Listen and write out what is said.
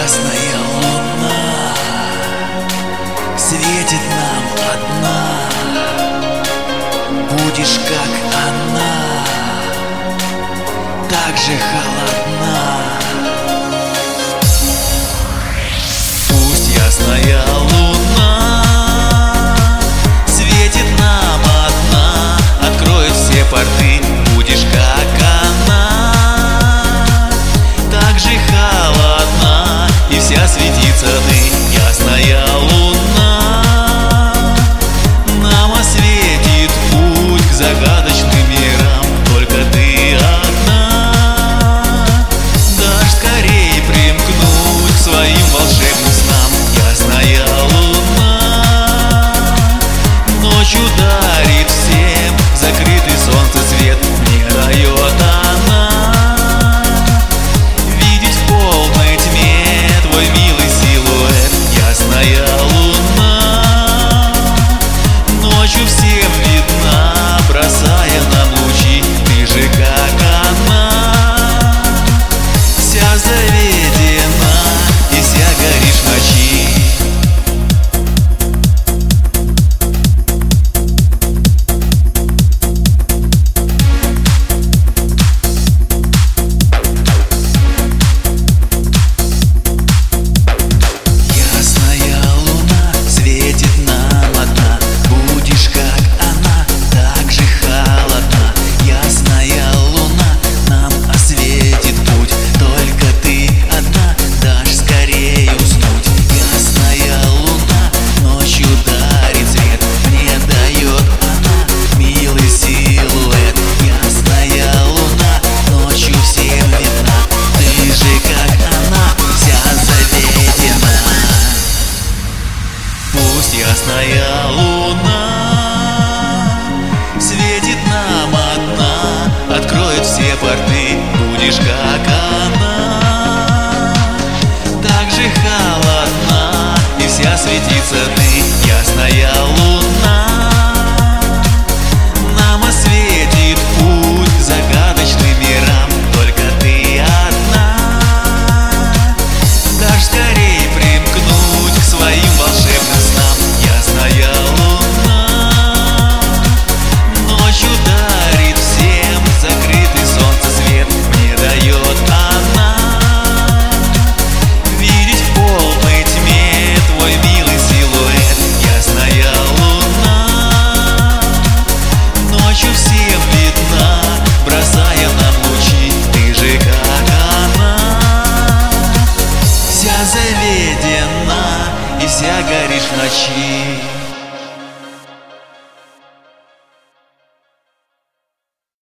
Ясная луна светит нам одна. Будешь как она, так же холодна. Пусть ясная луна светит нам одна, откроет все порты. Будешь как она, так же холодна, и вся светится ты. Ясная луна нам осветит путь к загадочным мирам. Только ты одна дашь скорее примкнуть к своим волшебным снам. Ясная луна ночью дарит всем закрытый солнцецвет. Не дает она видеть в полной тьме твой милый силуэт. Ясная луна ночью всем видна, бросая нам лучи. Ты же как она, вся заведена и вся горишь в ночи. Ясная луна светит нам одна, откроет все порты. Будешь как она, так же холодна, и вся светится ты. Ясная луна нам осветит путь к загадочным мирам. Только ты одна дашь скорее примкнуть к своим волшебным снам. Ясная луна ночью дарит всем закрытый солнцецвет. Не дает она видеть в полной тьме твой милый силуэт. Ясная луна ночью всем видна, бросая нам лучи. Ты же как она, вся заведена и вся горишь в ночи.